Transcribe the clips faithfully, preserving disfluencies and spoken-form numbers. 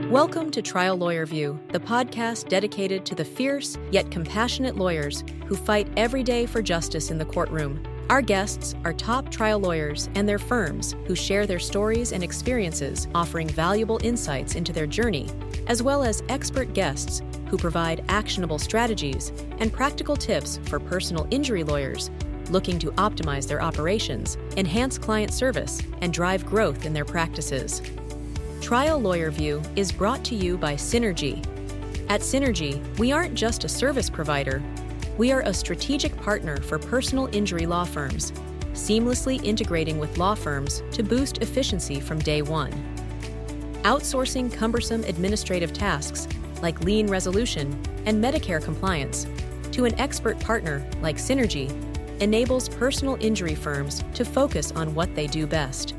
Welcome to Trial Lawyer View, the podcast dedicated to the fierce yet compassionate lawyers who fight every day for justice in the courtroom. Our guests are top trial lawyers and their firms who share their stories and experiences, offering valuable insights into their journey, as well as expert guests who provide actionable strategies and practical tips for personal injury lawyers looking to optimize their operations, enhance client service, and drive growth in their practices. Trial Lawyer View is brought to you by Synergy. At Synergy, we aren't just a service provider. We are a strategic partner for personal injury law firms, seamlessly integrating with law firms to boost efficiency from day one. Outsourcing cumbersome administrative tasks like lien resolution and Medicare compliance to an expert partner like Synergy enables personal injury firms to focus on what they do best.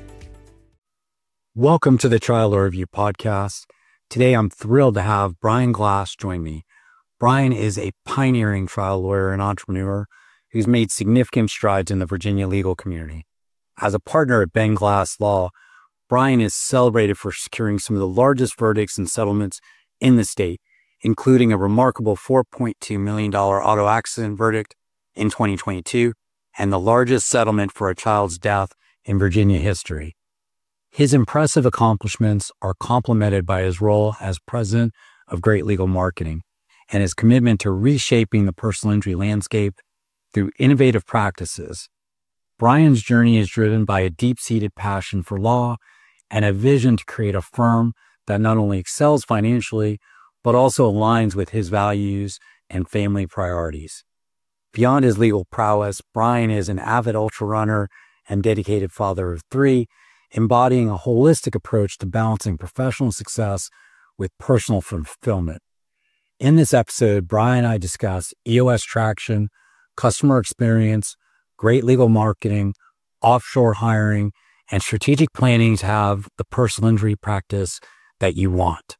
Welcome to the Trial Lawyer Review podcast. Today, I'm thrilled to have Brian Glass join me. Brian is a pioneering trial lawyer and entrepreneur who's made significant strides in the Virginia legal community. As a partner at Ben Glass Law, Brian is celebrated for securing some of the largest verdicts and settlements in the state, including a remarkable four point two million dollars auto accident verdict in twenty twenty-two and the largest settlement for a child's death in Virginia history. His impressive accomplishments are complemented by his role as president of Great Legal Marketing and his commitment to reshaping the personal injury landscape through innovative practices. Brian's journey is driven by a deep-seated passion for law and a vision to create a firm that not only excels financially, but also aligns with his values and family priorities. Beyond his legal prowess, Brian is an avid ultra runner and dedicated father of three, embodying a holistic approach to balancing professional success with personal fulfillment. In this episode, Brian and I discuss E O S traction, customer experience, great legal marketing, offshore hiring, and strategic planning to have the personal injury practice that you want.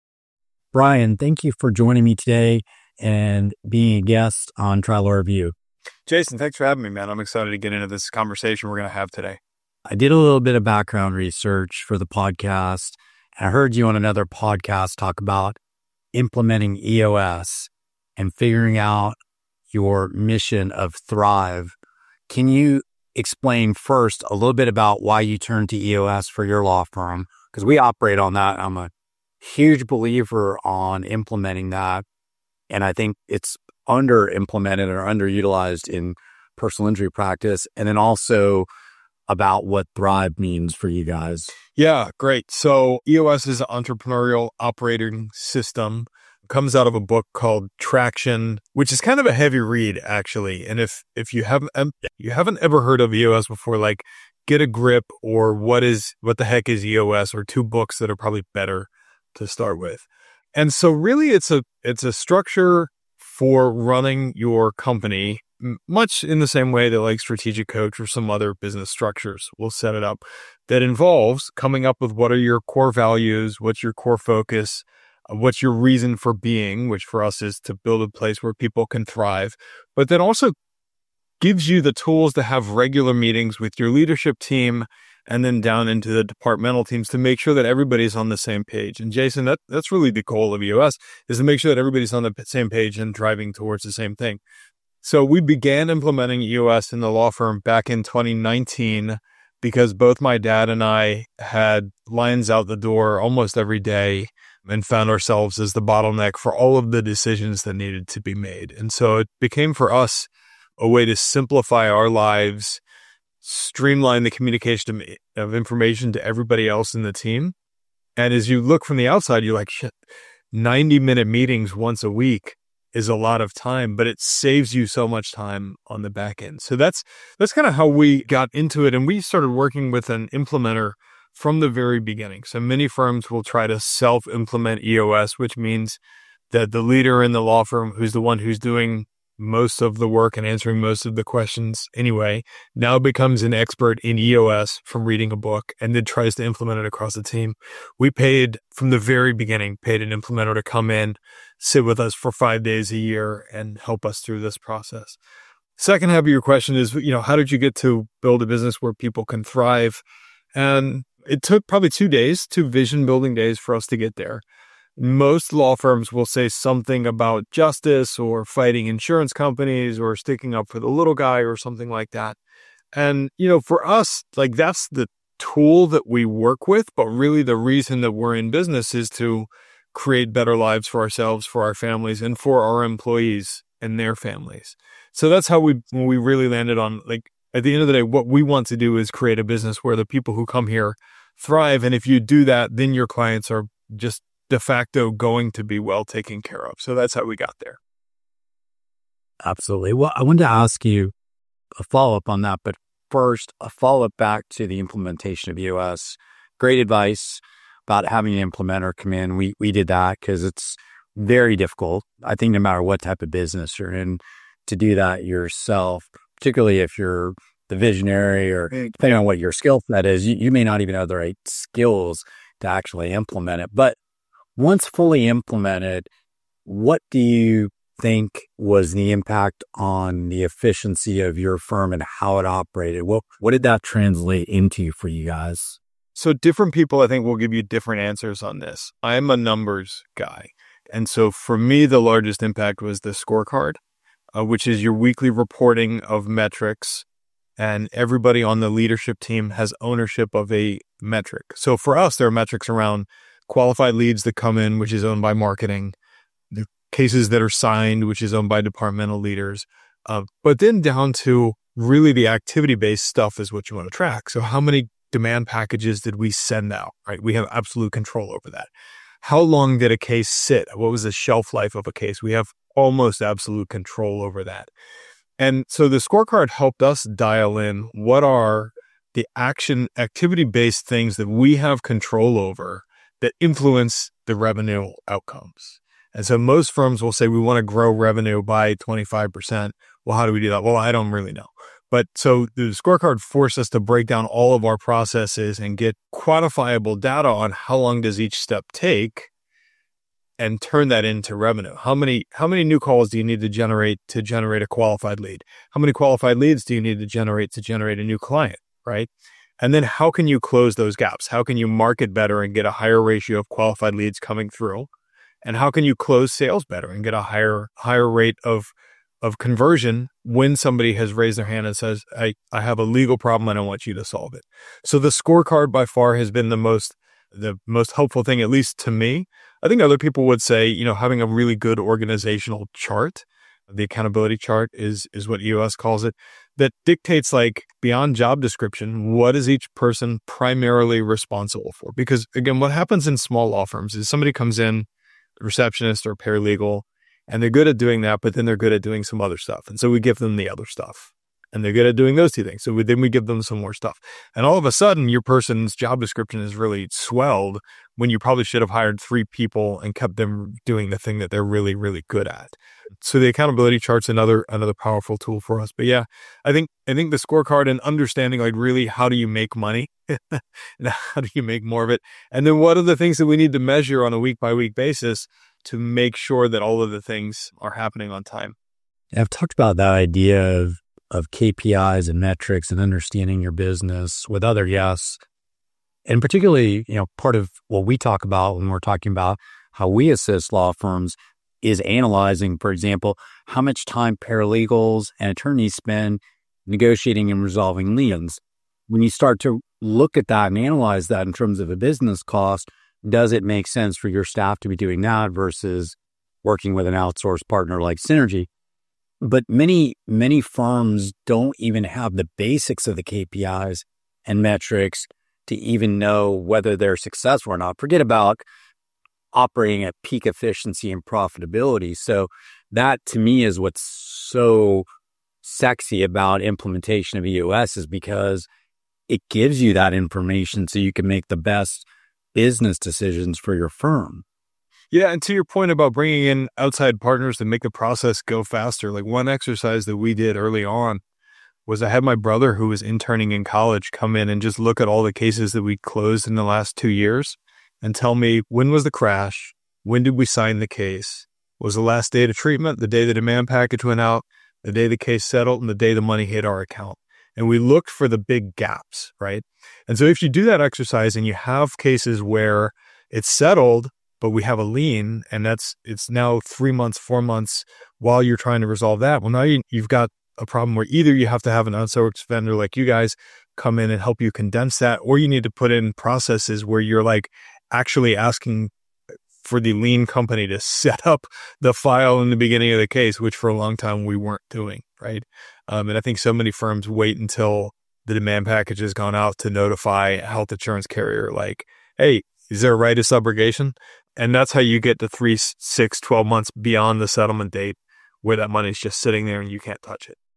Brian, thank you for joining me today and being a guest on Trial Lawyer Review. Jason, thanks for having me, man. I'm excited to get into this conversation we're going to have today. I did a little bit of background research for the podcast, and I heard you on another podcast talk about implementing E O S and figuring out your mission of Thrive. Can you explain first a little bit about why you turned to E O S for your law firm? Because we operate on that. I'm a huge believer on implementing that, and I think it's under implemented or underutilized in personal injury practice, and then also about what Thrive means for you guys. Yeah, great. So E O S is an entrepreneurial operating system. It comes out of a book called Traction, which is kind of a heavy read, actually. And if if you haven't um, you haven't ever heard of E O S before, like Get a Grip or what is what the heck is E O S, or two books that are probably better to start with. And so really it's a it's a structure for running your company, much in the same way that like Strategic Coach or some other business structures will set it up, that involves coming up with what are your core values, what's your core focus, uh, what's your reason for being, which for us is to build a place where people can thrive, but then also gives you the tools to have regular meetings with your leadership team and then down into the departmental teams to make sure that everybody's on the same page. And Jason, that, that's really the goal of E O S, is to make sure that everybody's on the same page and driving towards the same thing. So we began implementing E O S in the law firm back in twenty nineteen because both my dad and I had lines out the door almost every day and found ourselves as the bottleneck for all of the decisions that needed to be made. And so it became for us a way to simplify our lives, streamline the communication of information to everybody else in the team. And as you look from the outside, you're like, shit, ninety minute meetings once a week is a lot of time, but it saves you so much time on the back end. So that's that's kind of how we got into it. And we started working with an implementer from the very beginning. So many firms will try to self-implement E O S, which means that the leader in the law firm, who's the one who's doing most of the work and answering most of the questions anyway, now becomes an expert in E O S from reading a book and then tries to implement it across the team. We paid from the very beginning, paid an implementer to come in, sit with us for five days a year and help us through this process. Second half of your question is, you know, how did you get to build a business where people can thrive? And it took probably two days, two vision building days for us to get there. Most law firms will say something about justice or fighting insurance companies or sticking up for the little guy or something like that. And, you know, for us, like that's the tool that we work with, but really the reason that we're in business is to create better lives for ourselves, for our families, and for our employees and their families. So that's how we we really landed on, like, at the end of the day, what we want to do is create a business where the people who come here thrive. And if you do that, then your clients are just de facto going to be well taken care of. So that's how we got there. Absolutely. Well, I wanted to ask you a follow-up on that, but first, a follow-up back to the implementation of E O S. Great advice about having an implementer come in. We we did that because it's very difficult. I think no matter what type of business you're in, to do that yourself, particularly if you're the visionary or depending on what your skill set is, you, you may not even have the right skills to actually implement it. But once fully implemented, what do you think was the impact on the efficiency of your firm and how it operated? What what did that translate into for you guys? So different people, I think, will give you different answers on this. I'm a numbers guy. And so for me, the largest impact was the scorecard, uh, which is your weekly reporting of metrics. And everybody on the leadership team has ownership of a metric. So for us, there are metrics around qualified leads that come in, which is owned by marketing, the cases that are signed, which is owned by departmental leaders. Uh, but then down to really the activity-based stuff is what you want to track. So how many demand packages did we send out, right? We have absolute control over that. How long did a case sit? What was the shelf life of a case? We have almost absolute control over that. And so the scorecard helped us dial in what are the action activity-based things that we have control over that influence the revenue outcomes. And so most firms will say, we want to grow revenue by twenty-five percent. Well, how do we do that? Well, I don't really know. But so the scorecard forced us to break down all of our processes and get quantifiable data on how long does each step take and turn that into revenue. How many, how many new calls do you need to generate to generate a qualified lead? How many qualified leads do you need to generate to generate a new client, right? And then how can you close those gaps? How can you market better and get a higher ratio of qualified leads coming through? And how can you close sales better and get a higher higher rate of of conversion when somebody has raised their hand and says, I, I have a legal problem and I want you to solve it. So the scorecard by far has been the most the most helpful thing, at least to me. I think other people would say, you know, having a really good organizational chart, the accountability chart is is what E O S calls it, that dictates, like, beyond job description, what is each person primarily responsible for? Because again, what happens in small law firms is somebody comes in, receptionist or paralegal, and they're good at doing that, but then they're good at doing some other stuff. And so we give them the other stuff. And they're good at doing those two things. So we, then we give them some more stuff. And all of a sudden, your person's job description is really swelled when you probably should have hired three people and kept them doing the thing that they're really, really good at. So the accountability chart's another another powerful tool for us. But yeah, I think I think the scorecard and understanding, like, really, how do you make money? And how do you make more of it? And then what are the things that we need to measure on a week by week basis to make sure that all of the things are happening on time? I've talked about that idea of of K P Is and metrics and understanding your business with other guests. And particularly, you know, part of what we talk about when we're talking about how we assist law firms is analyzing, for example, how much time paralegals and attorneys spend negotiating and resolving liens. When you start to look at that and analyze that in terms of a business cost, does it make sense for your staff to be doing that versus working with an outsourced partner like Synergy? But many, many firms don't even have the basics of the K P Is and metrics to even know whether they're successful or not. Forget about operating at peak efficiency and profitability. So that, to me, is what's so sexy about implementation of E O S, is because it gives you that information so you can make the best business decisions for your firm. Yeah, and to your point about bringing in outside partners to make the process go faster, like one exercise that we did early on was I had my brother, who was interning in college, come in and just look at all the cases that we closed in the last two years and tell me, when was the crash? When did we sign the case? Was the last date of treatment, the day the demand package went out, the day the case settled, and the day the money hit our account? and we looked for the big gaps, right? And so if you do that exercise and you have cases where it's settled, but we have a lien, and that's it's now three months, four months while you're trying to resolve that. Well, now you, you've got a problem where either you have to have an outsourced vendor like you guys come in and help you condense that, or you need to put in processes where you're like actually asking for the lien company to set up the file in the beginning of the case, which for a long time we weren't doing, right? Um, and I think so many firms wait until the demand package has gone out to notify a health insurance carrier like, hey, is there a right of subrogation? And that's how you get to three, six, twelve months beyond the settlement date where that money's just sitting there and you can't touch it.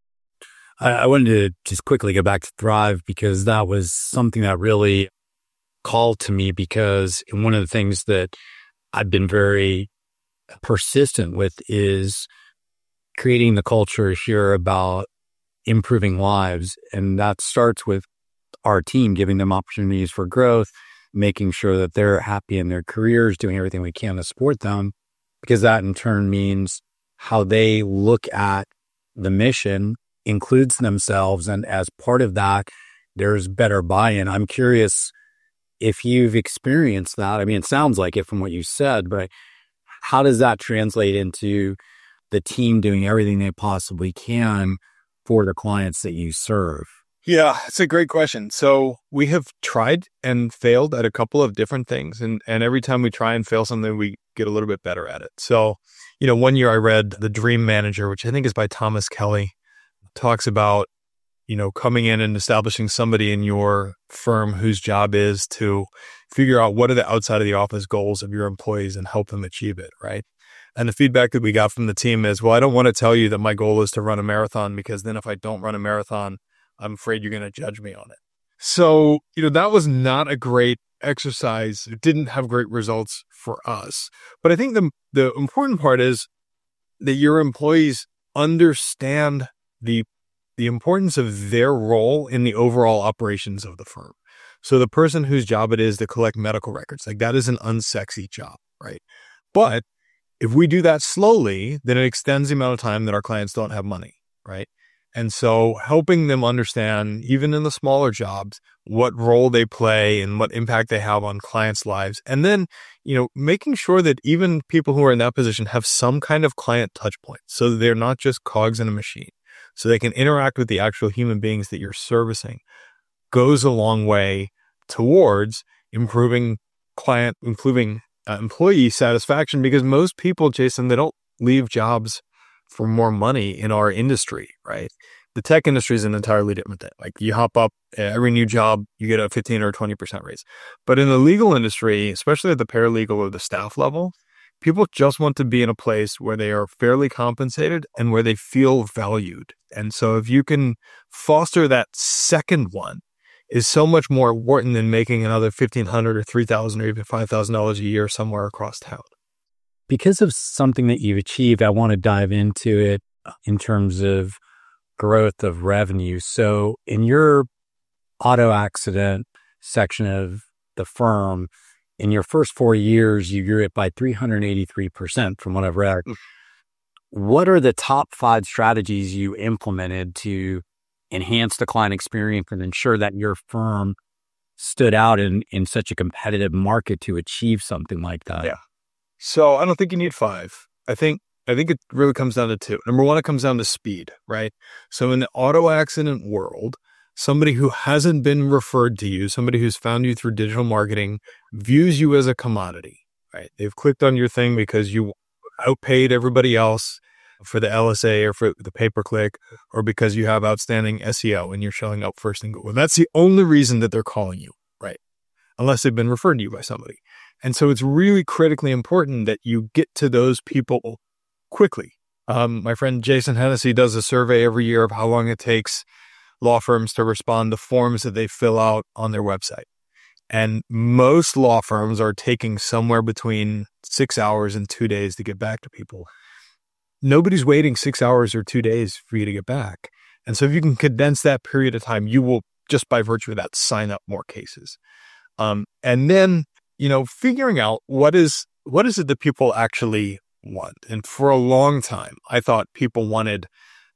I, I wanted to just quickly go back to Thrive because that was something that really called to me, because one of the things that I've been very persistent with is creating the culture here about improving lives. And that starts with our team, giving them opportunities for growth, making sure that they're happy in their careers, doing everything we can to support them, because that in turn means how they look at the mission includes themselves. And as part of that, there's better buy-in. I'm curious if you've experienced that. I mean, it sounds like it from what you said, but how does that translate into the team doing everything they possibly can for the clients that you serve? Yeah, it's a great question. So we have tried and failed at a couple of different things. And, and every time we try and fail something, we get a little bit better at it. So, you know, one year I read The Dream Manager, which I think is by Thomas Kelly, talks about, you know, coming in and establishing somebody in your firm whose job is to figure out what are the outside of the office goals of your employees and help them achieve it, right? And the feedback that we got from the team is, well, I don't want to tell you that my goal is to run a marathon, because then if I don't run a marathon, I'm afraid you're going to judge me on it. So, you know, that was not a great exercise. It didn't have great results for us. But I think the the important part is that your employees understand the the importance of their role in the overall operations of the firm. So the person whose job it is to collect medical records, like that is an unsexy job, right? But if we do that slowly, then it extends the amount of time that our clients don't have money, right? And so helping them understand, even in the smaller jobs, what role they play and what impact they have on clients' lives. And then, you know, making sure that even people who are in that position have some kind of client touch point, so that they're not just cogs in a machine, so they can interact with the actual human beings that you're servicing, goes a long way towards improving client, improving uh, employee satisfaction. Because most people, Jason, they don't leave jobs for more money in our industry, right? The tech industry is an entirely different thing. Like you hop up, every new job, you get a fifteen or twenty percent raise. But in the legal industry, especially at the paralegal or the staff level, people just want to be in a place where they are fairly compensated and where they feel valued. And so if you can foster that second one, is so much more important than making another fifteen hundred dollars or three thousand dollars or even five thousand dollars a year somewhere across town. Because of something that you've achieved, I want to dive into it in terms of growth of revenue. So in your auto accident section of the firm, in your first four years, you grew it by three hundred eighty-three percent from what I've read. What are the top five strategies you implemented to enhance the client experience and ensure that your firm stood out in, in such a competitive market to achieve something like that? Yeah. So I don't think you need five. I think I think it really comes down to two. Number one, it comes down to speed, right? So in the auto accident world, somebody who hasn't been referred to you, somebody who's found you through digital marketing, views you as a commodity, right? They've clicked on your thing because you outpaid everybody else for the L S A or for the pay-per-click, or because you have outstanding S E O and you're showing up first in Google. That's the only reason that they're calling you, right? Unless they've been referred to you by somebody. And so it's really critically important that you get to those people quickly. Um, my friend Jason Hennessy does a survey every year of how long it takes law firms to respond to forms that they fill out on their website. And most law firms are taking somewhere between six hours and two days to get back to people. Nobody's waiting six hours or two days for you to get back. And so if you can condense that period of time, you will, just by virtue of that, sign up more cases. Um, and then, you know, figuring out what is what is it that people actually want. And for a long time, I thought people wanted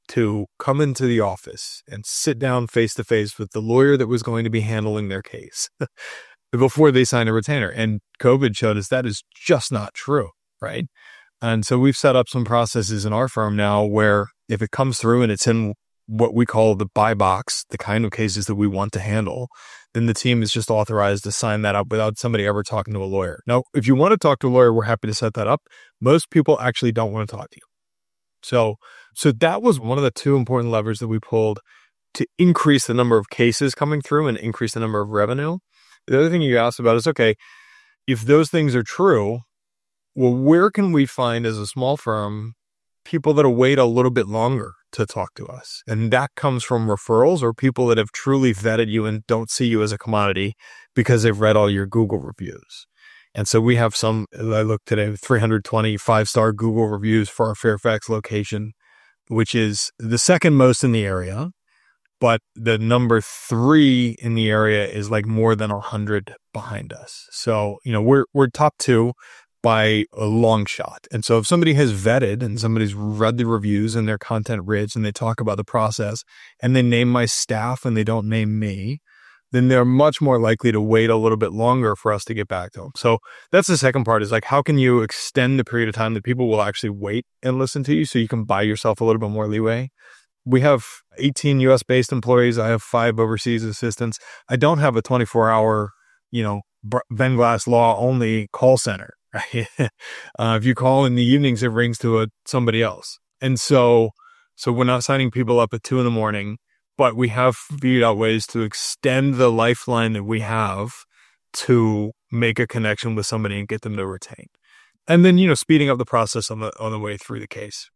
to come into the office and sit down face to face with the lawyer that was going to be handling their case before they sign a retainer. And COVID showed us that is just not true, right? And so we've set up some processes in our firm now where if it comes through and it's in what we call the buy box, the kind of cases that we want to handle, then the team is just authorized to sign that up without somebody ever talking to a lawyer. Now, if you want to talk to a lawyer, we're happy to set that up. Most people actually don't want to talk to you. So, so that was one of the two important levers that we pulled to increase the number of cases coming through and increase the number of revenue. The other thing you asked about is, okay, if those things are true, well, where can we find as a small firm people that'll wait a little bit longer to talk to us? And that comes from referrals or people that have truly vetted you and don't see you as a commodity because they've read all your Google reviews. And so we have some, I looked today, three hundred twenty five-star Google reviews for our Fairfax location, which is the second most in the area. But the number three in the area is like more than one hundred behind us. So, you know, we're we're top two by a long shot. And so if somebody has vetted and somebody's read the reviews and they're content rich and they talk about the process and they name my staff and they don't name me, then they're much more likely to wait a little bit longer for us to get back to them. So that's the second part is like, how can you extend the period of time that people will actually wait and listen to you so you can buy yourself a little bit more leeway? We have eighteen U S based employees. I have five overseas assistants. I don't have a twenty-four hour, you know, Ben Glass law only call center. Right? uh, if you call in the evenings, it rings to a, somebody else. And so, so we're not signing people up at two in the morning, but we have figured out ways to extend the lifeline that we have to make a connection with somebody and get them to retain. And then, you know, speeding up the process on the, on the way through the case.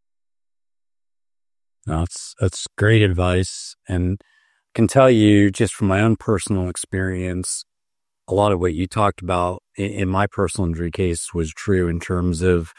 That's, that's great advice. And can tell you just from my own personal experience, a lot of what you talked about in, in my personal injury case was true in terms of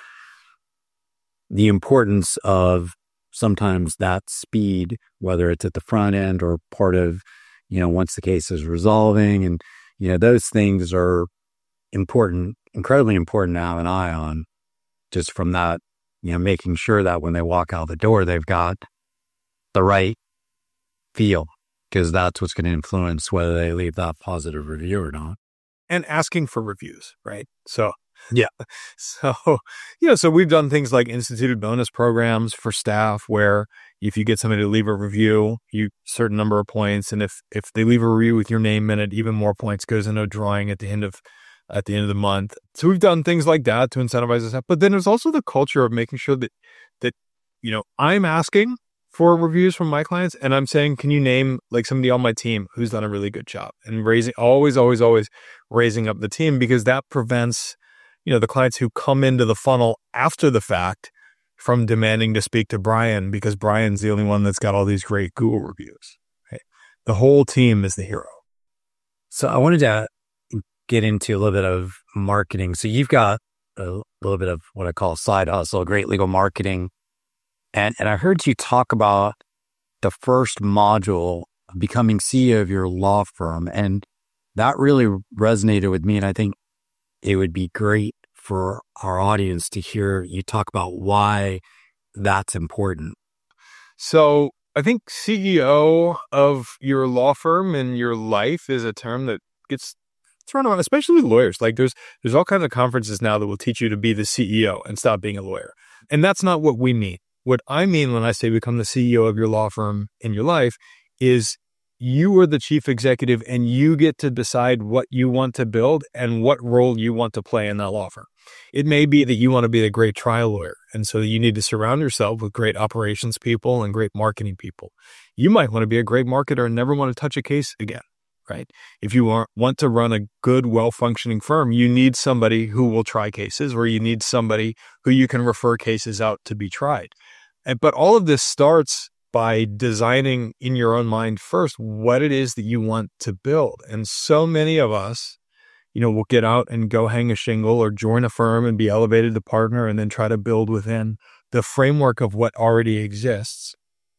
the importance of sometimes that speed, whether it's at the front end or part of, you know, once the case is resolving. And, you know, those things are important, incredibly important to have an eye on just from that, you know, making sure that when they walk out the door, they've got the right feel, because that's what's going to influence whether they leave that positive review or not. And asking for reviews, right? So, yeah. So, you know, so we've done things like instituted bonus programs for staff where if you get somebody to leave a review, you certain number of points. And if, if they leave a review with your name in it, even more points goes into a drawing at the end of, at the end of the month. So we've done things like that to incentivize us. But then there's also the culture of making sure that, that, you know, I'm asking for reviews from my clients and I'm saying, can you name like somebody on my team who's done a really good job, and raising, always, always, always raising up the team, because that prevents, you know, the clients who come into the funnel after the fact from demanding to speak to Brian because Brian's the only one that's got all these great Google reviews. Right? The whole team is the hero. So I wanted to get into a little bit of marketing. So you've got a little bit of what I call side hustle, great legal marketing. And and I heard you talk about the first module of becoming C E O of your law firm. And that really resonated with me. And I think it would be great for our audience to hear you talk about why that's important. So I think C E O of your law firm in your life is a term that gets thrown around, especially with lawyers. Like there's there's all kinds of conferences now that will teach you to be the C E O and stop being a lawyer. And that's not what we mean. What I mean when I say become the C E O of your law firm in your life is you are the chief executive and you get to decide what you want to build and what role you want to play in that law firm. It may be that you want to be a great trial lawyer, and so you need to surround yourself with great operations people and great marketing people. You might want to be a great marketer and never want to touch a case again, right? If you are, want to run a good, well-functioning firm, you need somebody who will try cases, or you need somebody who you can refer cases out to be tried. And, but all of this starts by designing in your own mind first what it is that you want to build. And so many of us, you know, will get out and go hang a shingle or join a firm and be elevated to partner and then try to build within the framework of what already exists.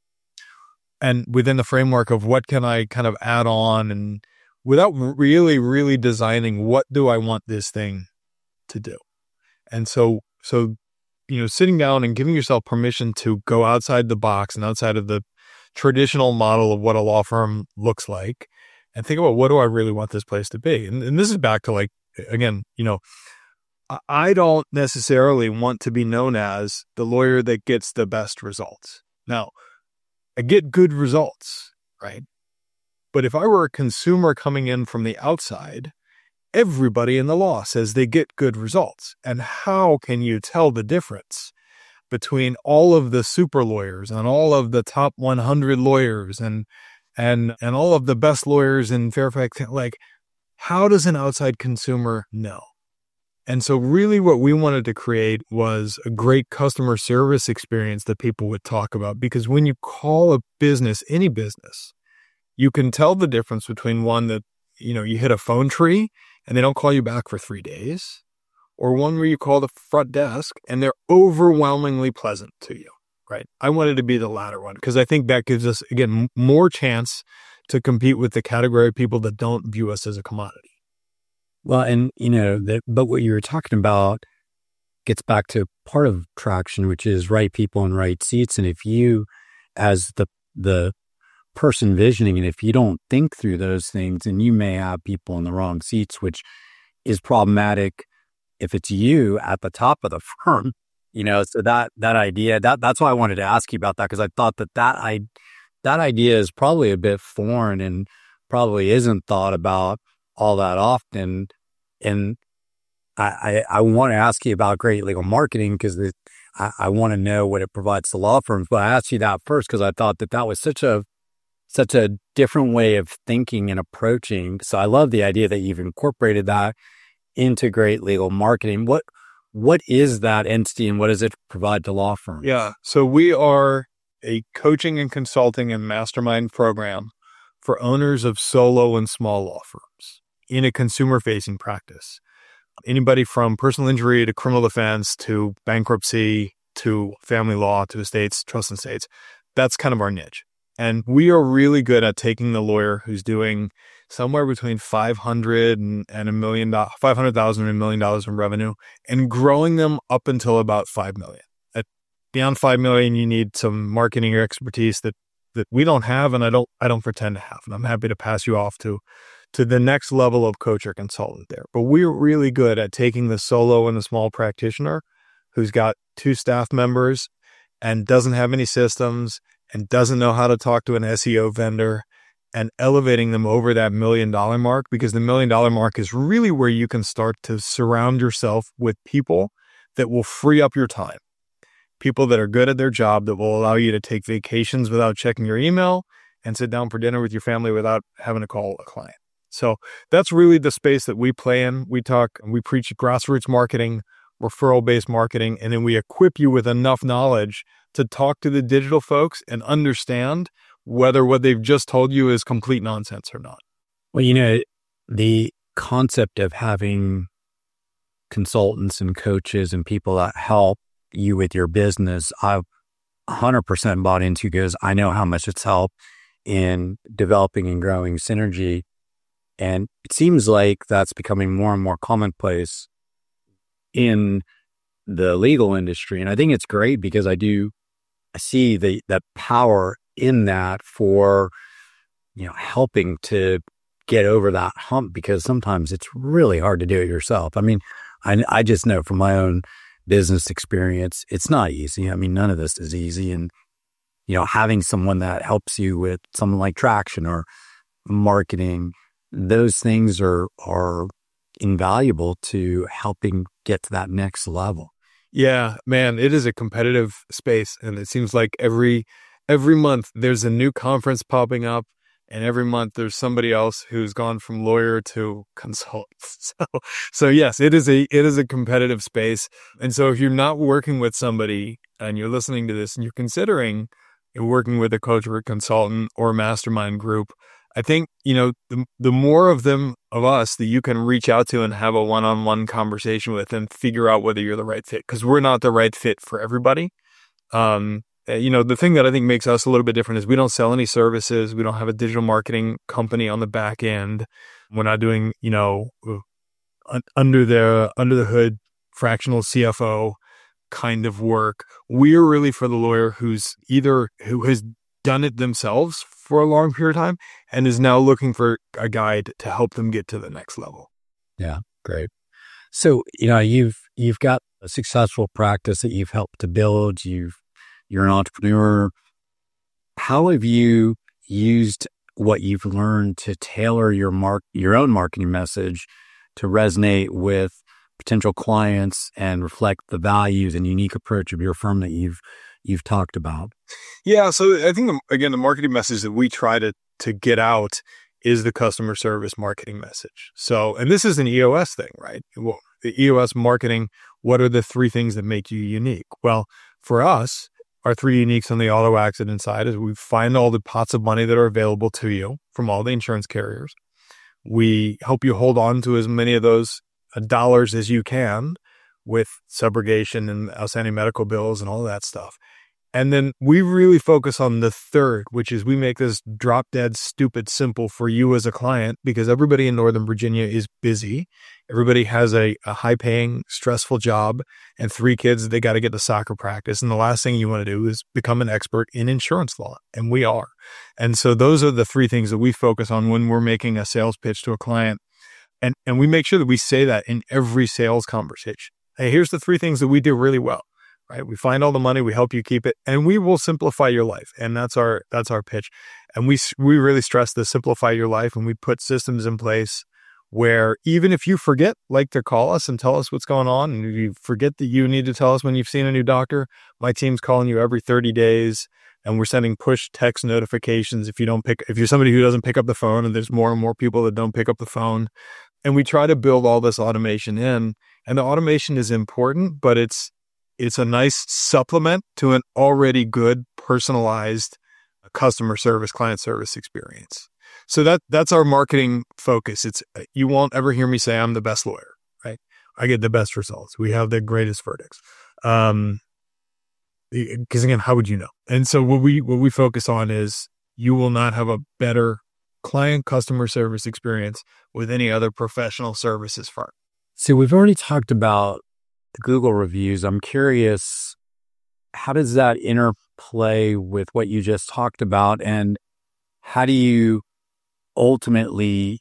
And within the framework of what can I kind of add on, and without really, really designing what do I want this thing to do. And so, so you know, sitting down and giving yourself permission to go outside the box and outside of the traditional model of what a law firm looks like and think about, what do I really want this place to be? And, and this is back to, like, again, you know, I don't necessarily want to be known as the lawyer that gets the best results. Now, I get good results, right? But if I were a consumer coming in from the outside, everybody in the law says they get good results. And how can you tell the difference between all of the super lawyers and all of the top one hundred lawyers and and and all of the best lawyers in Fairfax? Like, how does an outside consumer know? And so really what we wanted to create was a great customer service experience that people would talk about. Because when you call a business, any business, you can tell the difference between one that, you know, you hit a phone tree and they don't call you back for three days, or one where you call the front desk and they're overwhelmingly pleasant to you, right? I wanted to be the latter one because I think that gives us, again, more chance to compete with the category of people that don't view us as a commodity. Well, and, you know, that, but what you were talking about gets back to part of traction, which is right people in right seats. And if you, as the the person visioning, and if you don't think through those things, and you may have people in the wrong seats, which is problematic if it's you at the top of the firm, you know, so that, that idea, that that's why I wanted to ask you about that. Cause I thought that that, I, that idea is probably a bit foreign and probably isn't thought about all that often. And I, I, I want to ask you about great legal marketing because I, I want to know what it provides to law firms. But I asked you that first because I thought that that was such a, such a different way of thinking and approaching. So I love the idea that you've incorporated that into great legal marketing. What, what is that entity and what does it provide to law firms? Yeah. So we are a coaching and consulting and mastermind program for owners of solo and small law firms in a consumer facing practice. Anybody from personal injury to criminal defense to bankruptcy to family law to estates, trust and estates. That's kind of our niche. And we are really good at taking the lawyer who's doing somewhere between five hundred and, and a million, five hundred thousand and a million dollars in revenue and growing them up until about five million. At beyond five million, you need some marketing expertise that, that we don't have. And I don't, I don't pretend to have, and I'm happy to pass you off to, to the next level of coach or consultant there. But we're really good at taking the solo and the small practitioner who's got two staff members and doesn't have any systems and doesn't know how to talk to an S E O vendor and elevating them over that million dollar mark, because the million dollar mark is really where you can start to surround yourself with people that will free up your time. People that are good at their job, that will allow you to take vacations without checking your email and sit down for dinner with your family without having to call a client. So that's really the space that we play in. We talk, we preach grassroots marketing, referral-based marketing, and then we equip you with enough knowledge to talk to the digital folks and understand whether what they've just told you is complete nonsense or not. Well, you know, the concept of having consultants and coaches and people that help you with your business, I've one hundred percent bought into because I know how much it's helped in developing and growing synergy. And it seems like that's becoming more and more commonplace in the legal industry. And I think it's great because I do I see the that power in that for, you know, helping to get over that hump, because sometimes it's really hard to do it yourself. I mean, I, I just know from my own business experience, it's not easy. I mean, none of this is easy. And, you know, having someone that helps you with something like traction or marketing, those things are, are invaluable to helping get to that next level. Yeah, man, it is a competitive space. And it seems like every, every month there's a new conference popping up, and every month there's somebody else who's gone from lawyer to consultant. So, so yes, it is a, it is a competitive space. And so if you're not working with somebody and you're listening to this and you're considering working with a coach or a consultant or a mastermind group, I think, you know, the, the more of them, of us that you can reach out to and have a one-on-one conversation with and figure out whether you're the right fit, because we're not the right fit for everybody. Um, you know, the thing that I think makes us a little bit different is we don't sell any services. We don't have a digital marketing company on the back end. We're not doing, you know, un- under the, under the hood fractional C F O. kind of work. We're really for the lawyer who's either who has done it themselves for a long period of time and is now looking for a guide to help them get to the next level. Yeah, great. So, you know, you've you've got a successful practice that you've helped to build. You've you're an entrepreneur. How have you used what you've learned to tailor your mark your own marketing message to resonate with potential clients and reflect the values and unique approach of your firm that you've you've talked about? Yeah, so I think, the, again, the marketing message that we try to to get out is the customer service marketing message. So, and this is an E O S thing, right? Well, the E O S marketing, what are the three things that make you unique? Well, for us, our three uniques on the auto accident side is we find all the pots of money that are available to you from all the insurance carriers. We help you hold on to as many of those dollars as you can with subrogation and outstanding medical bills and all that stuff. And then we really focus on the third, which is we make this drop dead stupid simple for you as a client, because everybody in Northern Virginia is busy. Everybody has a, a high paying, stressful job and three kids. They got to get to soccer practice. And the last thing you want to do is become an expert in insurance law. And we are. And so those are the three things that we focus on when we're making a sales pitch to a client. And, and we make sure that we say that in every sales conversation. Hey, here's the three things that we do really well. Right? We find all the money, we help you keep it, and we will simplify your life. And that's our that's our pitch. And we we really stress the simplify your life, and we put systems in place where even if you forget, like to call us and tell us what's going on, and you forget that you need to tell us when you've seen a new doctor, my team's calling you every thirty days, and we're sending push text notifications if you don't pick if you're somebody who doesn't pick up the phone, and there's more and more people that don't pick up the phone. And we try to build all this automation in, and the automation is important, but it's It's a nice supplement to an already good personalized customer service, client service experience. So that that's our marketing focus. It's you won't ever hear me say I'm the best lawyer, right? I get the best results. We have the greatest verdicts. Um, because again, how would you know? And so what we what we focus on is you will not have a better client customer service experience with any other professional services firm. So we've already talked about Google reviews. I'm curious, how does that interplay with what you just talked about? And how do you ultimately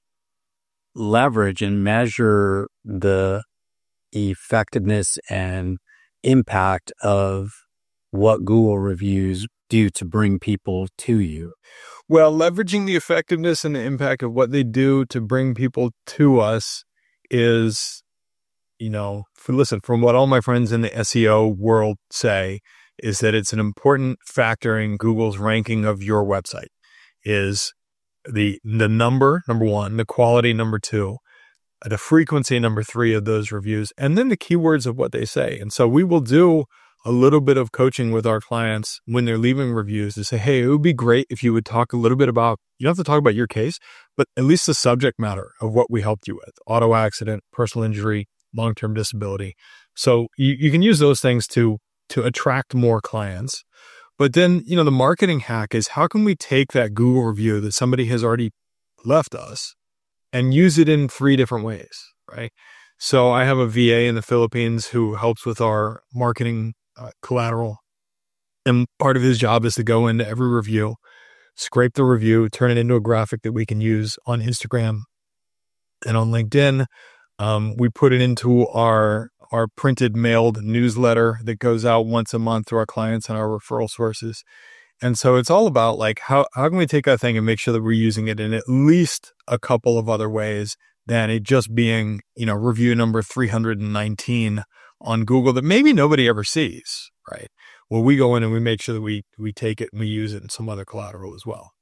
leverage and measure the effectiveness and impact of what Google reviews do to bring people to you? Well, leveraging the effectiveness and the impact of what they do to bring people to us is, you know, for, listen, from what all my friends in the S E O world say, is that it's an important factor in Google's ranking of your website is the the number, number one, the quality, number two, the frequency, number three of those reviews, and then the keywords of what they say. And so we will do a little bit of coaching with our clients when they're leaving reviews to say, hey, it would be great if you would talk a little bit about, you don't have to talk about your case, but at least the subject matter of what we helped you with, auto accident, personal injury, long-term disability. So you, you can use those things to to attract more clients. But then, you know, the marketing hack is how can we take that Google review that somebody has already left us and use it in three different ways, right? So I have a V A in the Philippines who helps with our marketing uh, collateral. And part of his job is to go into every review, scrape the review, turn it into a graphic that we can use on Instagram and on LinkedIn. Um, we put it into our our printed mailed newsletter that goes out once a month to our clients and our referral sources. And so it's all about like, how, how can we take that thing and make sure that we're using it in at least a couple of other ways than it just being, you know, review number three hundred nineteen on Google that maybe nobody ever sees, right? Well, we go in and we make sure that we, we take it and we use it in some other collateral as well.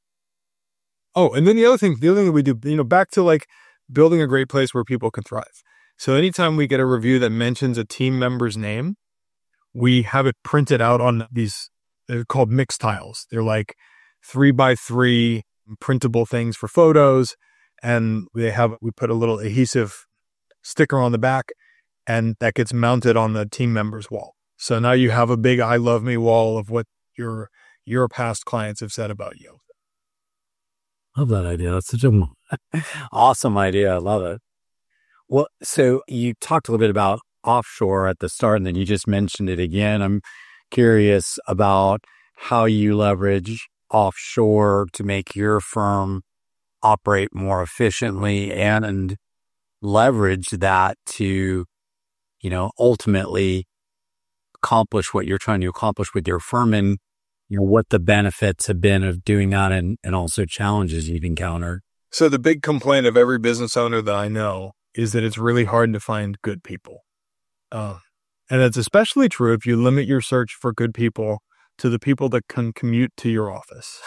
Oh, and then the other thing, the other thing that we do, you know, back to like building a great place where people can thrive. So anytime we get a review that mentions a team member's name, we have it printed out on these, they're called mix tiles. They're like three by three printable things for photos. And they have, we put a little adhesive sticker on the back and that gets mounted on the team member's wall. So now you have a big I love me wall of what your, your past clients have said about you. Love that idea. That's such an awesome idea. I love it. Well, so you talked a little bit about offshore at the start, and then you just mentioned it again. I'm curious about how you leverage offshore to make your firm operate more efficiently and, and leverage that to, you know, ultimately accomplish what you're trying to accomplish with your firm, and, you know, what the benefits have been of doing that, and, and also challenges you've encountered. So the big complaint of every business owner that I know is that it's really hard to find good people. Uh, and it's especially true if you limit your search for good people to the people that can commute to your office.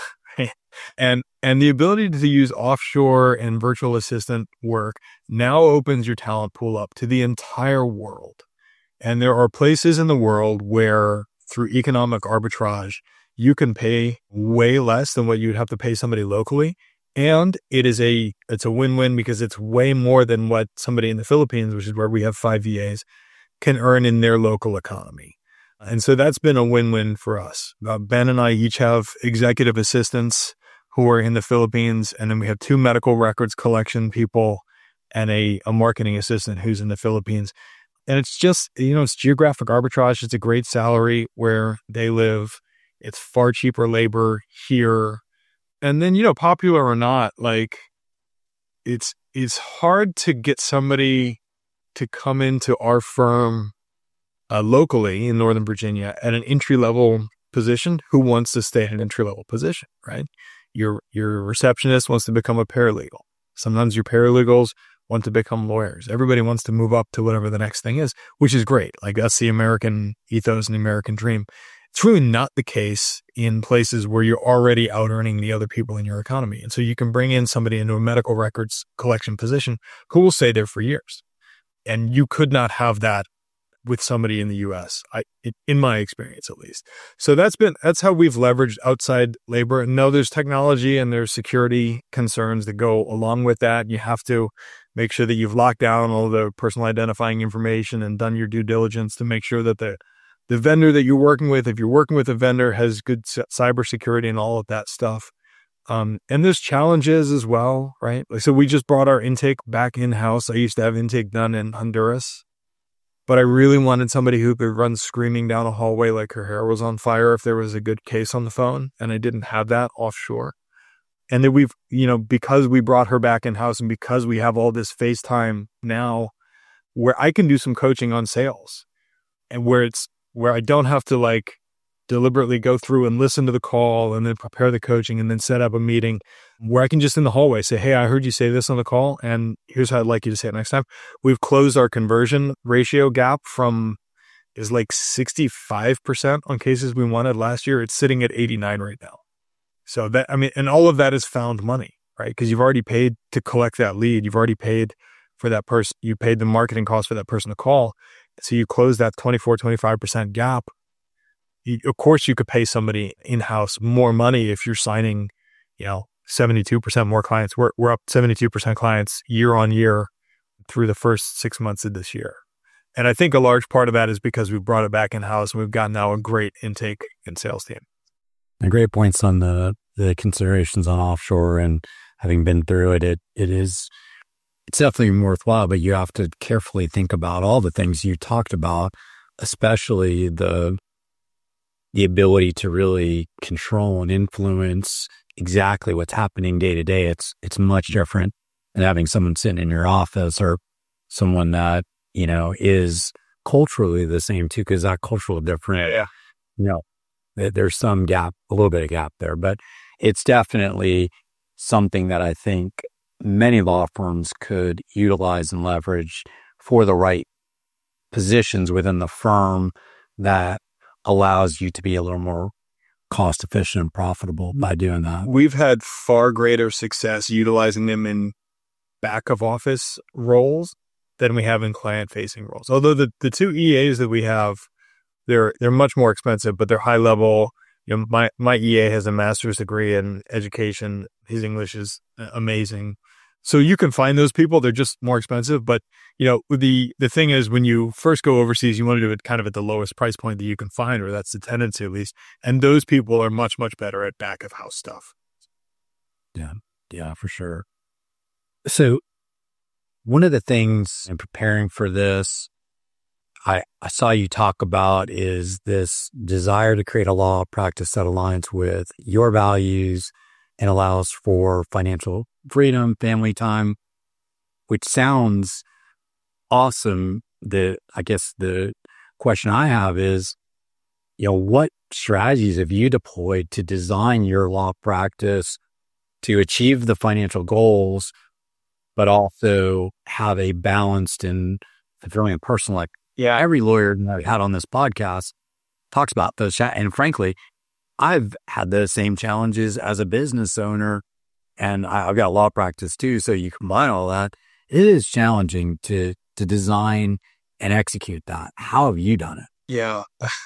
and and the ability to use offshore and virtual assistant work now opens your talent pool up to the entire world. And there are places in the world where through economic arbitrage, you can pay way less than what you'd have to pay somebody locally. And it is a, it's a win-win because it's way more than what somebody in the Philippines, which is where we have five V As, can earn in their local economy. And so that's been a win-win for us. Uh, Ben and I each have executive assistants who are in the Philippines. And then we have two medical records collection people and a, a marketing assistant who's in the Philippines. And it's just, you know, it's geographic arbitrage. It's a great salary where they live. It's far cheaper labor here. And then, you know, popular or not, like it's, it's hard to get somebody to come into our firm uh, locally in Northern Virginia at an entry-level position who wants to stay at an entry-level position, right? Your, your receptionist wants to become a paralegal. Sometimes your paralegals want to become lawyers. Everybody wants to move up to whatever the next thing is, which is great. Like that's the American ethos and the American dream. It's really not the case in places where you're already out earning the other people in your economy. And so you can bring in somebody into a medical records collection position who will stay there for years. And you could not have that with somebody in the U S, I, it, in my experience, at least. So that's been, that's how we've leveraged outside labor. And no, there's technology and there's security concerns that go along with that. You have to make sure that you've locked down all the personal identifying information and done your due diligence to make sure that the The vendor that you're working with, if you're working with a vendor, has good cybersecurity and all of that stuff. Um, and there's challenges as well, right? Like, so we just brought our intake back in-house. I used to have intake done in Honduras, but I really wanted somebody who could run screaming down a hallway like her hair was on fire if there was a good case on the phone. And I didn't have that offshore. And then we've, you know, because we brought her back in-house and because we have all this FaceTime now where I can do some coaching on sales and where it's, where I don't have to like deliberately go through and listen to the call and then prepare the coaching and then set up a meeting, where I can just in the hallway say, hey, I heard you say this on the call and here's how I'd like you to say it next time. We've closed our conversion ratio gap from is like sixty-five percent on cases we wanted last year. It's sitting at eighty-nine right now. So that, I mean, and all of that is found money, right? Because you've already paid to collect that lead. You've already paid for that person. You paid the marketing cost for that person to call. So you close that twenty-four, twenty-five percent gap. You, of course, you could pay somebody in-house more money if you're signing, you know, seventy-two percent more clients. We're, we're up seventy-two percent clients year on year through the first six months of this year. And I think a large part of that is because we brought it back in-house and we've got now a great intake and sales team. And great points on the, the considerations on offshore, and having been through it, it, it is, it's definitely worthwhile, but you have to carefully think about all the things you talked about, especially the, the ability to really control and influence exactly what's happening day to day. It's, it's much different than having someone sitting in your office or someone that, you know, is culturally the same too, because that cultural different, yeah. you know, there's some gap, a little bit of gap there, but it's definitely something that I think many law firms could utilize and leverage for the right positions within the firm that allows you to be a little more cost efficient and profitable by doing that. We've had far greater success utilizing them in back of office roles than we have in client facing roles. Although the, the two E As that we have, they're they're much more expensive, but they're high level. You know, my, my E A has a master's degree in education. His English is amazing. So you can find those people. They're just more expensive. But, you know, the, the thing is, when you first go overseas, you want to do it kind of at the lowest price point that you can find, or that's the tendency at least. And those people are much, much better at back of house stuff. Yeah. Yeah, for sure. So one of the things in preparing for this, I, I saw you talk about is this desire to create a law practice that aligns with your values and allows for financial freedom, family time, which sounds awesome. The, I guess the question I have is, you know, what strategies have you deployed to design your law practice to achieve the financial goals, but also have a balanced and fulfilling personal life? Yeah, every lawyer that I've had on this podcast talks about those. Cha- and frankly, I've had those same challenges as a business owner, and I, I've got law practice too. So you combine all that, it is challenging to to design and execute that. How have you done it? Yeah,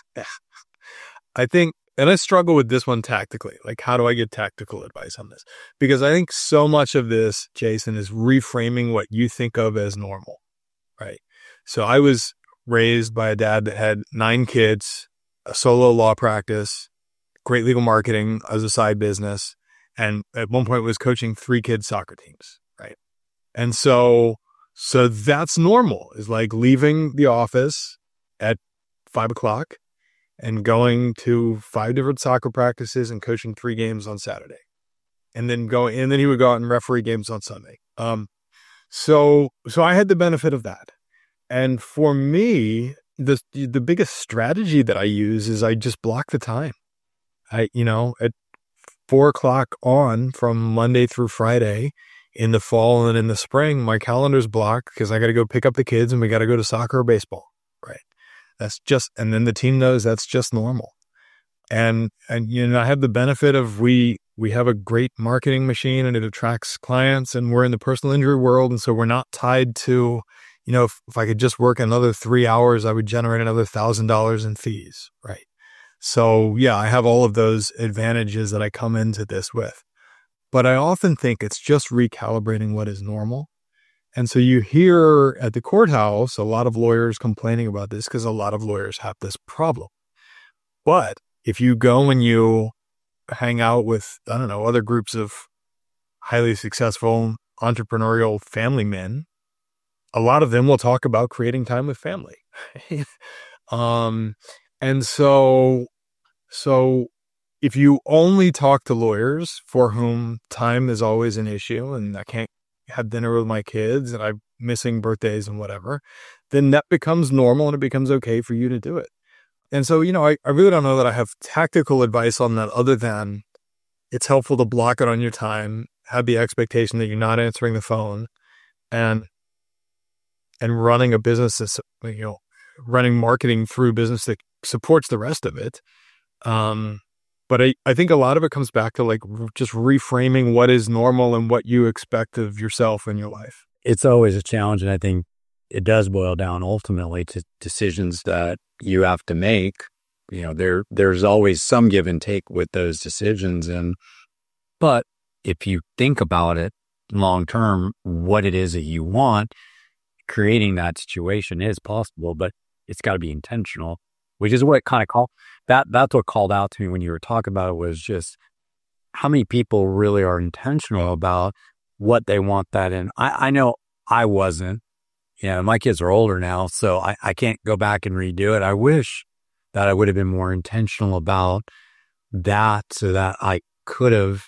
I think, and I struggle with this one tactically. Like, how do I get tactical advice on this? Because I think so much of this, Jason, is reframing what you think of as normal, right? So I was raised by a dad that had nine kids, a solo law practice, great legal marketing as a side business, and at one point was coaching three kids' soccer teams, right? And so, so that's normal, is like leaving the office at five o'clock and going to five different soccer practices and coaching three games on Saturday. And then going, and then he would go out and referee games on Sunday. Um, so, so I had the benefit of that. And for me, the the biggest strategy that I use is I just block the time. I, you know, at four o'clock on from Monday through Friday in the fall and in the spring, my calendar's blocked because I got to go pick up the kids and we got to go to soccer or baseball. Right. That's just, and then the team knows that's just normal. And, and, you know, I have the benefit of we, we have a great marketing machine and it attracts clients, and we're in the personal injury world. And so we're not tied to, you know, if, if I could just work another three hours, I would generate another thousand dollars in fees. Right. So yeah, I have all of those advantages that I come into this with, but I often think it's just recalibrating what is normal. And so you hear at the courthouse, a lot of lawyers complaining about this because a lot of lawyers have this problem. But if you go and you hang out with, I don't know, other groups of highly successful entrepreneurial family men, a lot of them will talk about creating time with family. um, and so, so if you only talk to lawyers for whom time is always an issue and I can't have dinner with my kids and I'm missing birthdays and whatever, then that becomes normal and it becomes okay for you to do it. And so, you know, I, I really don't know that I have tactical advice on that other than it's helpful to block it on your time, have the expectation that you're not answering the phone, and and running a business that's, you know, running marketing through business that supports the rest of it. Um, but I, I think a lot of it comes back to like just reframing what is normal and what you expect of yourself in your life. It's always a challenge. And I think it does boil down ultimately to decisions that you have to make. You know, there, there's always some give and take with those decisions. And, but if you think about it long-term, what it is that you want, creating that situation is possible, but it's got to be intentional, which is what kind of called that. That's what called out to me when you were talking about it, was just how many people really are intentional about what they want that in. I, I know I wasn't, you know, my kids are older now, so I, I can't go back and redo it. I wish that I would have been more intentional about that so that I could have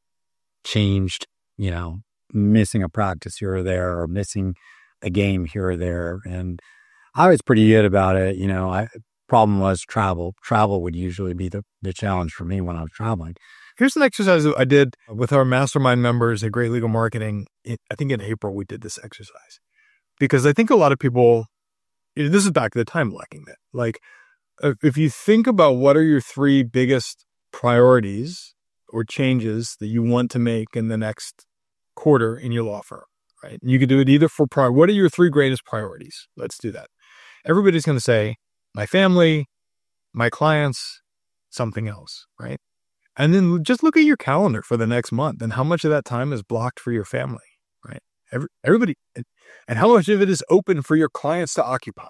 changed, you know, missing a practice here or there or missing a game here or there. And I was pretty good about it. You know, I problem was travel. Travel would usually be the, the challenge for me when I was traveling. Here's an exercise that I did with our mastermind members at Great Legal Marketing. It, I think in April we did this exercise because I think a lot of people, you know, this is back to the time blocking bit. Like if you think about what are your three biggest priorities or changes that you want to make in the next quarter in your law firm, right? And you could do it either for prior. What are your three greatest priorities? Let's do that. Everybody's going to say my family, my clients, something else, right? And then just look at your calendar for the next month and how much of that time is blocked for your family, right? Every, everybody, and how much of it is open for your clients to occupy,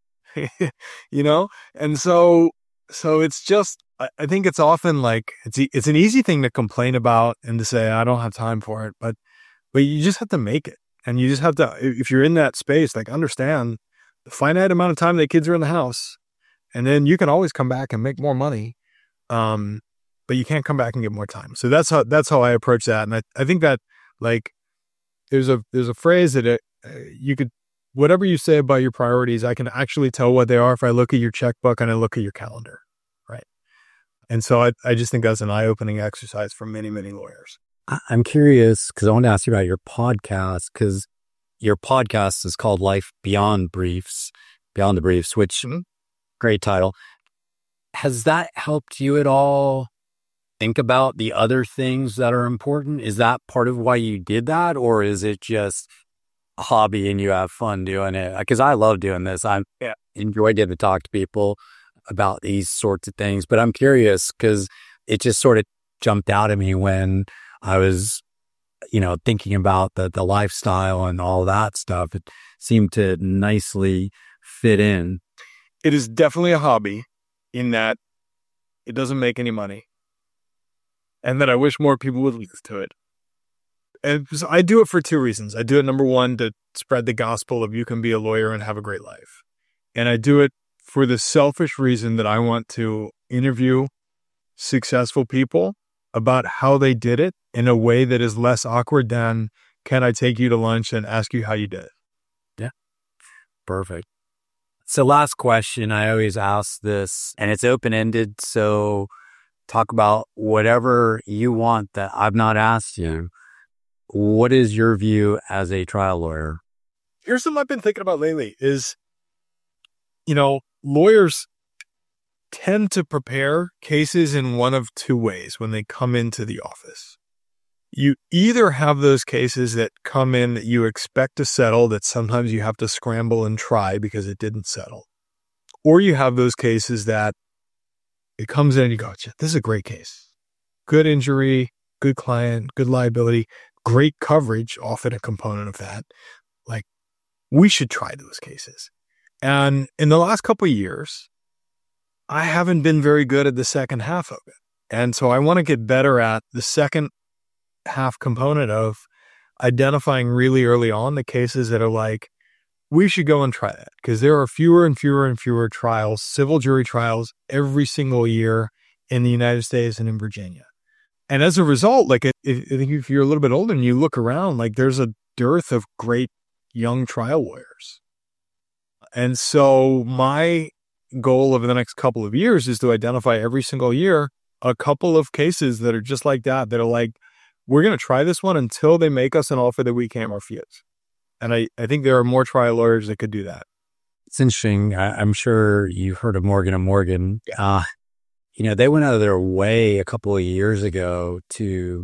you know? And so, so it's just, I think it's often like, it's, it's an easy thing to complain about and to say, I don't have time for it, but, but you just have to make it. And you just have to, if you're in that space, like understand the finite amount of time that kids are in the house, and then you can always come back and make more money. Um, but you can't come back and get more time. So that's how, that's how I approach that. And I, I think that like, there's a, there's a phrase that it, uh, you could, whatever you say about your priorities, I can actually tell what they are if I look at your checkbook and I look at your calendar. Right. And so I, I just think that's an eye-opening exercise for many, many lawyers. I'm curious because I want to ask you about your podcast, because your podcast is called Life Beyond Briefs, Beyond the Briefs, which mm-hmm. great title. Has that helped you at all think about the other things that are important? Is that part of why you did that, or is it just a hobby and you have fun doing it? Because I love doing this. I yeah. enjoy getting to talk to people about these sorts of things, but I'm curious because it just sort of jumped out at me when I was, you know, thinking about the, the lifestyle and all that stuff. It seemed to nicely fit in. It is definitely a hobby in that it doesn't make any money, and that I wish more people would listen to it. And so I do it for two reasons. I do it, number one, to spread the gospel of you can be a lawyer and have a great life. And I do it for the selfish reason that I want to interview successful people about how they did it in a way that is less awkward than, can I take you to lunch and ask you how you did it? Yeah. Perfect. So last question, I always ask this, and it's open-ended. So talk about whatever you want that I've not asked you. What is your view as a trial lawyer? Here's something I've been thinking about lately is, you know, lawyers tend to prepare cases in one of two ways when they come into the office. You either have those cases that come in that you expect to settle, that sometimes you have to scramble and try because it didn't settle. Or you have those cases that it comes in and you go, this is a great case. Good injury, good client, good liability, great coverage, often a component of that. Like, we should try those cases. And in the last couple of years, I haven't been very good at the second half of it. And so I want to get better at the second half component of identifying really early on the cases that are like, we should go and try that, because there are fewer and fewer and fewer trials, civil jury trials every single year in the United States and in Virginia. And as a result, like if, if you're a little bit older and you look around, like there's a dearth of great young trial lawyers. And so my goal over the next couple of years is to identify every single year a couple of cases that are just like that, that are like, we're going to try this one until they make us an offer that we can't refuse. And I, I think there are more trial lawyers that could do that. It's interesting. I, I'm sure you've heard of Morgan and Morgan. Uh, you know, they went out of their way a couple of years ago to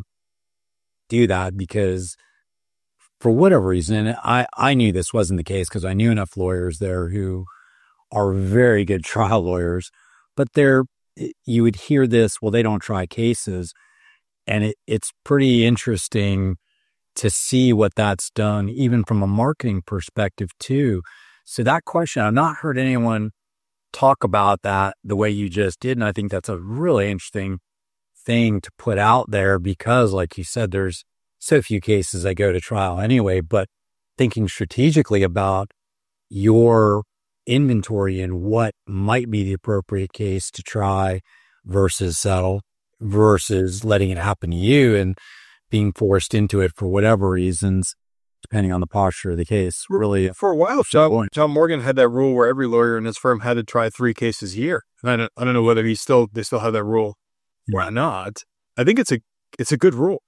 do that because for whatever reason, I, I knew this wasn't the case because I knew enough lawyers there who are very good trial lawyers, but they're, you would hear this, well, they don't try cases. And it, it's pretty interesting to see what that's done, even from a marketing perspective too. So that question, I've not heard anyone talk about that the way you just did. And I think that's a really interesting thing to put out there because, like you said, there's so few cases that go to trial anyway, but thinking strategically about your inventory and what might be the appropriate case to try versus settle versus letting it happen to you and being forced into it for whatever reasons, depending on the posture of the case. Really, for a while, John, John Morgan had that rule where every lawyer in his firm had to try three cases a year. And I don't, I don't know whether he still they still have that rule or not. I think it's a it's a good rule.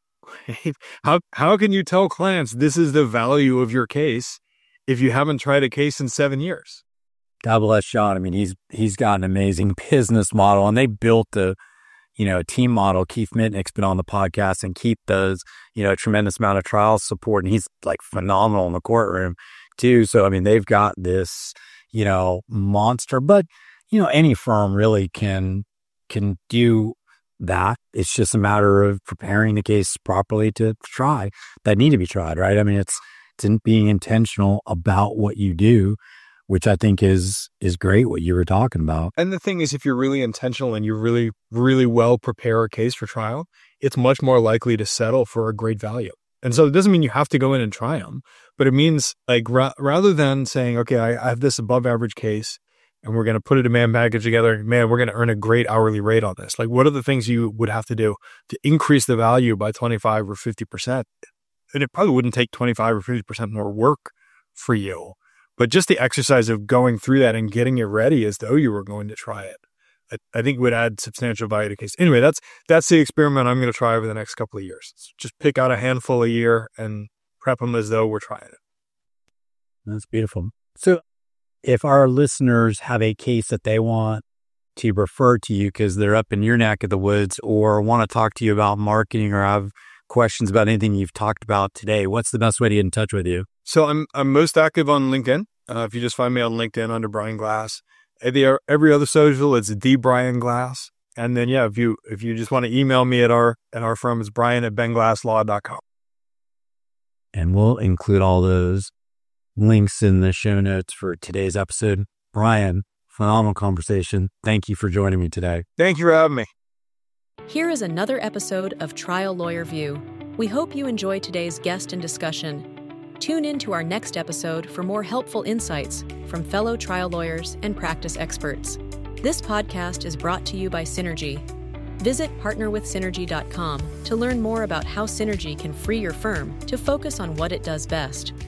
how how can you tell clients this is the value of your case if you haven't tried a case in seven years? God bless John. I mean, he's he's got an amazing business model, and they built a you know, team model. Keith Mitnick's been on the podcast, and Keith does, you know, a tremendous amount of trial support, and he's like phenomenal in the courtroom too. So, I mean, they've got this, you know, monster, but, you know, any firm really can, can do that. It's just a matter of preparing the case properly to try that need to be tried, right? I mean, it's, it's in being intentional about what you do, which I think is is great, what you were talking about. And the thing is, if you're really intentional and you really, really well prepare a case for trial, it's much more likely to settle for a great value. And so it doesn't mean you have to go in and try them, but it means like ra- rather than saying, okay, I, I have this above average case and we're going to put a demand package together, man, we're going to earn a great hourly rate on this. Like, what are the things you would have to do to increase the value by twenty-five or fifty percent? And it probably wouldn't take twenty-five or fifty percent more work for you, but just the exercise of going through that and getting it ready as though you were going to try it, I, I think would add substantial value to the case. Anyway, that's that's the experiment I'm going to try over the next couple of years. Just pick out a handful a year and prep them as though we're trying it. That's beautiful. So if our listeners have a case that they want to refer to you because they're up in your neck of the woods or want to talk to you about marketing or have questions about anything you've talked about today, what's the best way to get in touch with you? So I'm I'm most active on LinkedIn. Uh, if you just find me on LinkedIn under Brian Glass. Every, every other social, it's the Brian Glass. And then, yeah, if you if you just want to email me at our at our firm, it's brian at ben glass law dot com. And we'll include all those links in the show notes for today's episode. Brian, phenomenal conversation. Thank you for joining me today. Thank you for having me. Here is another episode of Trial Lawyer View. We hope you enjoy today's guest and discussion. Tune in to our next episode for more helpful insights from fellow trial lawyers and practice experts. This podcast is brought to you by Synergy. Visit partner with synergy dot com to learn more about how Synergy can free your firm to focus on what it does best.